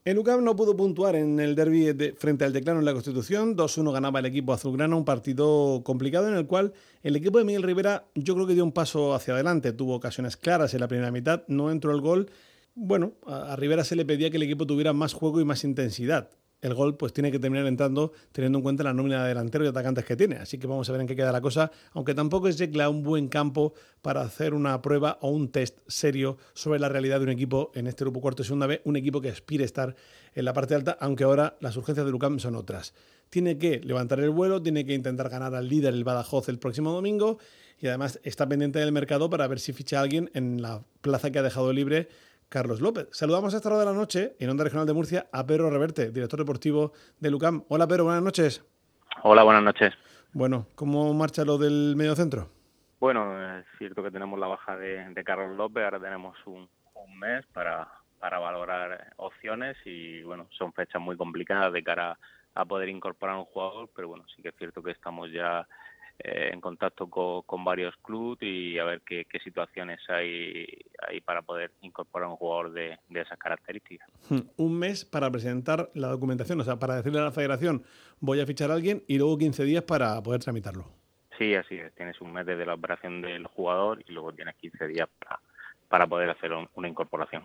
El UCAM no pudo puntuar en el derbi frente al Teclano en la Constitución. 2-1 ganaba el equipo azulgrana, un partido complicado en el cual el equipo de Miguel Rivera yo creo que dio un paso hacia adelante. Tuvo ocasiones claras en la primera mitad, no entró el gol. Bueno, a Rivera se le pedía que el equipo tuviera más juego y más intensidad. El gol pues tiene que terminar entrando teniendo en cuenta la nómina de delanteros y atacantes que tiene. Así que vamos a ver en qué queda la cosa, aunque tampoco es Yecla un buen campo para hacer una prueba o un test serio sobre la realidad de un equipo en este grupo cuarto y segunda B, un equipo que aspire a estar en la parte alta, aunque ahora las urgencias del UCAM son otras. Tiene que levantar el vuelo, tiene que intentar ganar al líder, el Badajoz, el próximo domingo, y además está pendiente del mercado para ver si ficha a alguien en la plaza que ha dejado libre Carlos López. Saludamos a esta hora de la noche en Onda Regional de Murcia a Pedro Reverte, director deportivo del UCAM. Hola Pedro, buenas noches. Hola, buenas noches. Bueno, ¿cómo marcha lo del mediocentro? Bueno, es cierto que tenemos la baja de Carlos López, ahora tenemos un mes para valorar opciones y bueno, son fechas muy complicadas de cara a poder incorporar a un jugador, pero bueno, sí que es cierto que estamos ya en contacto con varios clubes y a ver qué situaciones hay para poder incorporar a un jugador de esas características. Un mes para presentar la documentación, o sea, para decirle a la federación voy a fichar a alguien y luego 15 días para poder tramitarlo. Sí, así es. Tienes un mes desde la operación del jugador y luego tienes 15 días para poder hacer una incorporación.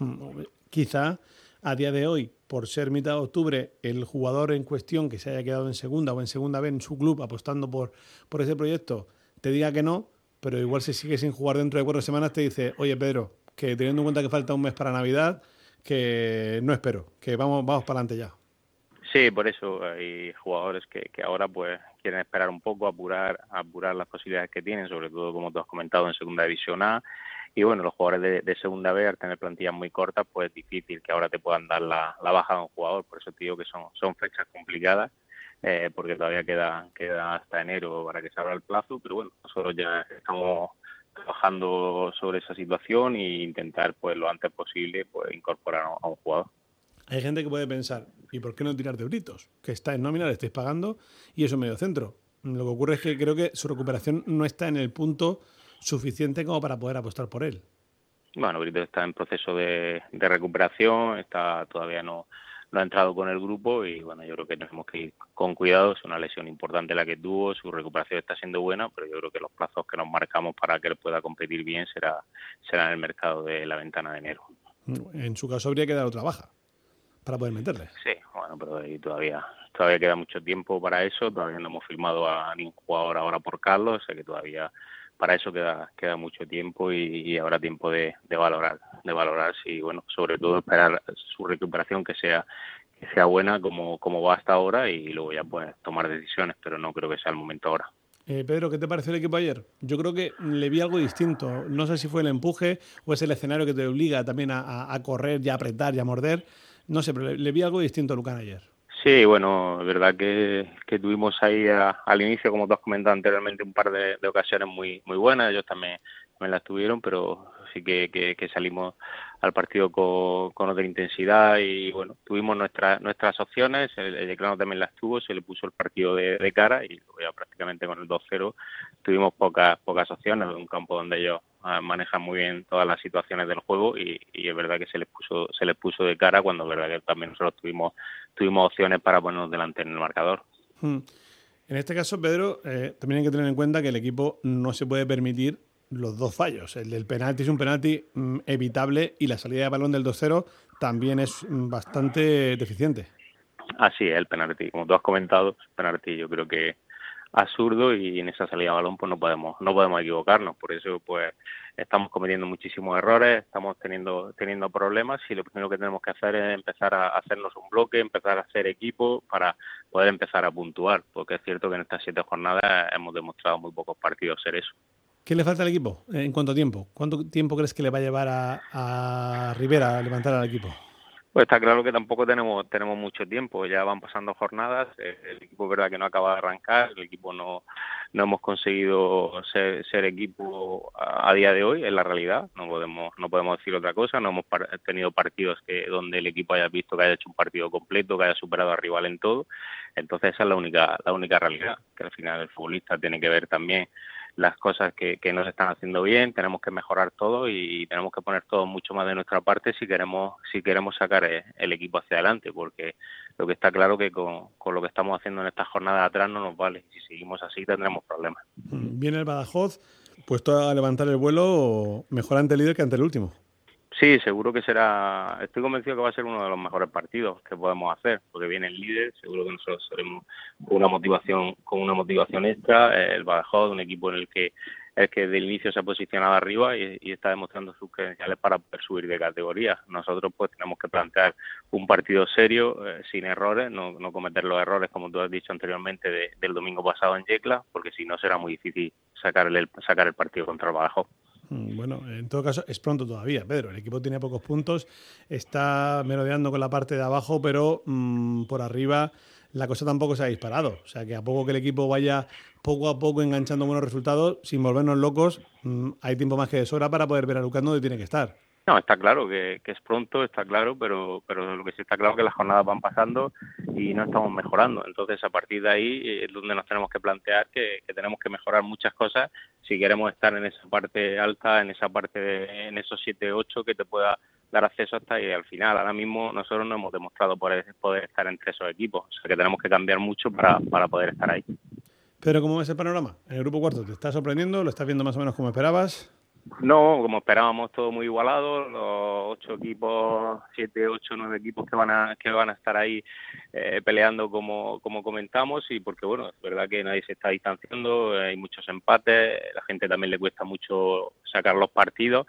Quizá a día de hoy, por ser mitad de octubre, el jugador en cuestión que se haya quedado en segunda o en segunda B en su club apostando por ese proyecto te diga que no, pero igual si sigue sin jugar dentro de 4 semanas te dice, oye Pedro, que teniendo en cuenta que falta un mes para Navidad, que no espero, que vamos para adelante ya. Sí, por eso hay jugadores que ahora pues quieren esperar un poco, apurar las posibilidades que tienen, sobre todo como tú has comentado en Segunda División A. Y bueno, los jugadores de Segunda B, al tener plantillas muy cortas, pues es difícil que ahora te puedan dar la baja de un jugador. Por eso te digo que son fechas complicadas, porque todavía queda hasta enero para que se abra el plazo. Pero bueno, nosotros ya estamos trabajando sobre esa situación e intentar pues lo antes posible pues incorporar a un jugador. Hay gente que puede pensar, ¿y por qué no tirar de Britos? Que está en nómina, le estáis pagando y es un medio centro. Lo que ocurre es que creo que su recuperación no está en el punto suficiente como para poder apostar por él. Bueno, Brito está en proceso de recuperación, todavía no ha entrado con el grupo y bueno, yo creo que tenemos que ir con cuidado. Es una lesión importante la que tuvo, su recuperación está siendo buena, pero yo creo que los plazos que nos marcamos para que él pueda competir bien será en el mercado de la ventana de enero. En su caso habría que dar otra baja para poder meterle. Sí, bueno, pero ahí todavía queda mucho tiempo para eso, todavía no hemos firmado a ningún jugador ahora por Carlos, o sea que todavía para eso queda mucho tiempo y habrá tiempo de valorar si, bueno, sobre todo esperar su recuperación que sea buena como va hasta ahora y luego ya pues tomar decisiones, pero no creo que sea el momento ahora. Pedro, ¿qué te pareció el equipo ayer? Yo creo que le vi algo distinto. No sé si fue el empuje o es el escenario que te obliga también a correr y a apretar y a morder. No sé, pero le vi algo distinto a Lucán ayer. Sí, bueno, es verdad que tuvimos ahí al inicio, como tú has comentado anteriormente, un par de ocasiones muy buenas. Ellos también las tuvieron, pero sí que salimos al partido con otra intensidad y bueno, tuvimos nuestras opciones. El Declano también las tuvo, se le puso el partido de cara y ya prácticamente con el 2-0 tuvimos pocas opciones. Un campo donde ellos manejan muy bien todas las situaciones del juego y es verdad que se les puso de cara cuando es verdad que también nosotros tuvimos opciones para ponernos delante en el marcador. En este caso, Pedro, también hay que tener en cuenta que el equipo no se puede permitir los dos fallos. El del penalti es un penalti evitable y la salida de balón del 2-0 también es bastante deficiente. Así es, el penalti. Como tú has comentado, el penalti yo creo que absurdo y en esa salida de balón pues no podemos equivocarnos. Por eso pues estamos cometiendo muchísimos errores, estamos teniendo problemas y lo primero que tenemos que hacer es empezar a hacernos un bloque, empezar a hacer equipo para poder empezar a puntuar, porque es cierto que en estas 7 jornadas hemos demostrado muy pocos partidos ser eso. ¿Qué le falta al equipo? ¿En cuánto tiempo? ¿Cuánto tiempo crees que le va a llevar a Rivera a levantar al equipo? Pues está claro que tampoco tenemos mucho tiempo, ya van pasando jornadas, el equipo es verdad que no acaba de arrancar, el equipo no hemos conseguido ser equipo a día de hoy, es la realidad, no podemos decir otra cosa, no hemos tenido partidos donde el equipo haya visto que haya hecho un partido completo, que haya superado al rival en todo, entonces esa es la única realidad, que al final el futbolista tiene que ver también las cosas que no se están haciendo bien, tenemos que mejorar todo y tenemos que poner todo mucho más de nuestra parte si queremos sacar el equipo hacia adelante, porque lo que está claro que con lo que estamos haciendo en estas jornadas atrás no nos vale. Si seguimos así tendremos problemas. Viene el Badajoz puesto a levantar el vuelo mejor ante el líder que ante el último. Sí, seguro que será, estoy convencido que va a ser uno de los mejores partidos que podemos hacer, porque viene el líder, seguro que nosotros seremos con una motivación extra, el Badajoz, un equipo en el que desde el inicio se ha posicionado arriba y está demostrando sus credenciales para poder subir de categoría. Nosotros pues tenemos que plantear un partido serio, sin errores, no cometer los errores, como tú has dicho anteriormente, del domingo pasado en Yecla, porque si no será muy difícil sacar el partido contra el Badajoz. Bueno, en todo caso es pronto todavía, Pedro. El equipo tiene pocos puntos, está merodeando con la parte de abajo, pero por arriba la cosa tampoco se ha disparado. O sea que a poco que el equipo vaya poco a poco enganchando buenos resultados, sin volvernos locos, hay tiempo más que de sobra para poder ver a Lucas donde tiene que estar. No, está claro que es pronto, está claro, pero lo que sí está claro es que las jornadas van pasando y no estamos mejorando. Entonces, a partir de ahí es donde nos tenemos que plantear que tenemos que mejorar muchas cosas si queremos estar en esa parte alta, en esos 7-8 que te pueda dar acceso hasta ahí al final. Ahora mismo nosotros no hemos demostrado poder estar entre esos equipos, o sea que tenemos que cambiar mucho para poder estar ahí. Pero ¿cómo ves el panorama? En el grupo cuarto, ¿te está sorprendiendo? ¿Lo estás viendo más o menos como esperabas? No, como esperábamos, todo muy igualado, los 8 equipos, 7, 8, 9 equipos que van a estar ahí peleando como comentamos, y porque bueno, es verdad que nadie se está distanciando, hay muchos empates, la gente también le cuesta mucho sacar los partidos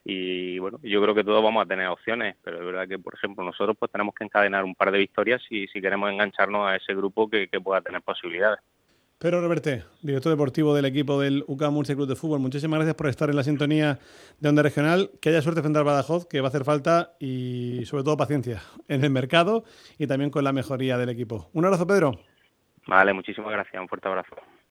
y bueno, yo creo que todos vamos a tener opciones, pero es verdad que por ejemplo nosotros pues tenemos que encadenar un par de victorias si queremos engancharnos a ese grupo que pueda tener posibilidades. Pedro Reverte, director deportivo del equipo del UCAM Murcia Club de Fútbol, muchísimas gracias por estar en la sintonía de Onda Regional. Que haya suerte frente al Badajoz, que va a hacer falta, y sobre todo paciencia en el mercado y también con la mejoría del equipo. Un abrazo, Pedro. Vale, muchísimas gracias, un fuerte abrazo.